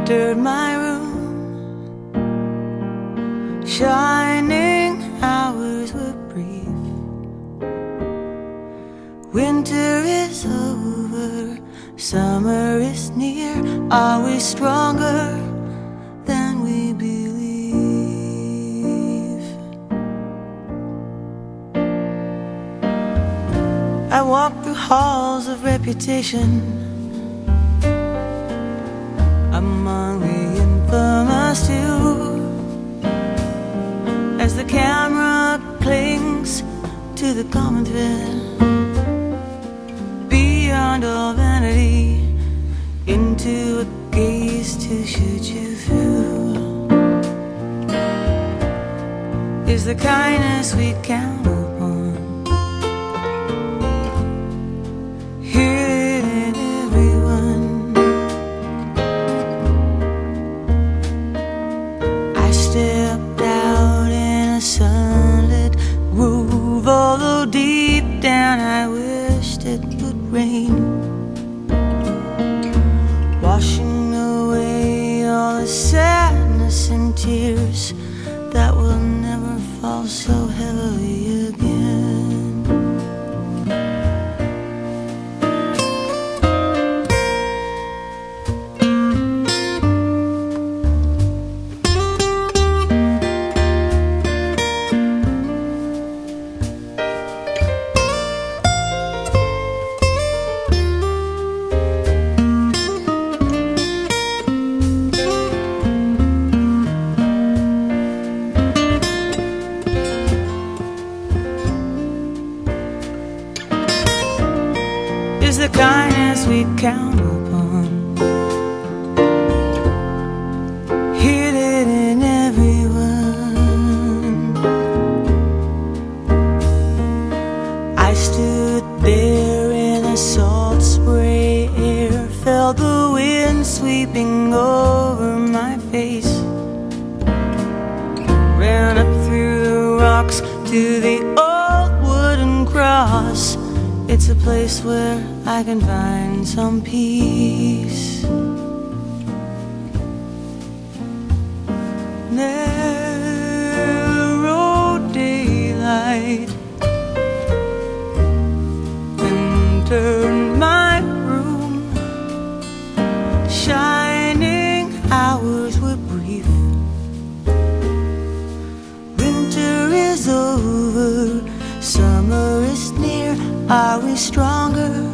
entered my room. Shining hours were brief. Winter is over, summer is near. Are we stronger than we believe? I walk through halls of reputation, among the infamous too, as the camera clings to the common thread. Beyond all vanity, into a gaze to shoot you through, is the kindness we count upon. Hear it in everyone. I stepped out in a sunlit groove, although deep down I wished it would rain, washing away all the sadness and tears that will never fall so heavily again. Is the kindness we count upon. Hidden in everyone. I stood there in the salt spray air, felt the wind sweeping over my face, ran up through the rocks to the old wooden cross. It's a place where I can find some peace. Narrow daylight entered my room. Shining hours were brief. Winter is over, summer is near. Are we stronger